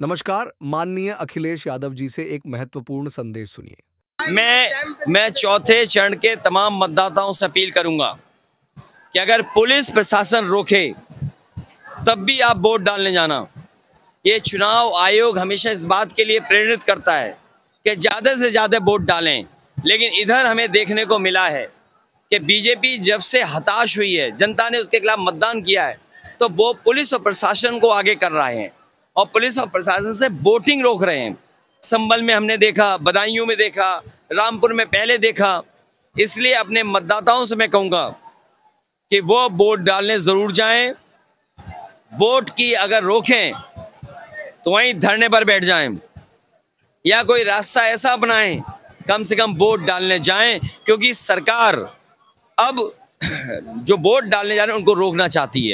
नमस्कार, माननीय अखिलेश यादव जी से एक महत्वपूर्ण संदेश सुनिए। मैं चौथे चरण के तमाम मतदाताओं से अपील करूंगा कि अगर पुलिस प्रशासन रोके तब भी आप वोट डालने जाना। ये चुनाव आयोग हमेशा इस बात के लिए प्रेरित करता है कि ज्यादा से ज्यादा वोट डालें, लेकिन इधर हमें देखने को मिला है कि बीजेपी जब से हताश हुई है, जनता ने उसके खिलाफ मतदान किया है, तो वो पुलिस और प्रशासन को आगे कर रहे हैं और पुलिस और प्रशासन से वोटिंग रोक रहे हैं। संभल में हमने देखा, बदायूं में देखा, रामपुर में पहले देखा। इसलिए अपने मतदाताओं से मैं कहूंगा कि वो वोट डालने जरूर जाएं। वोट की अगर रोकें तो वहीं धरने पर बैठ जाएं या कोई रास्ता ऐसा अपनाएं, कम से कम वोट डालने जाएं, क्योंकि सरकार अब जो वोट डालने जा रहे हैं उनको रोकना चाहती है।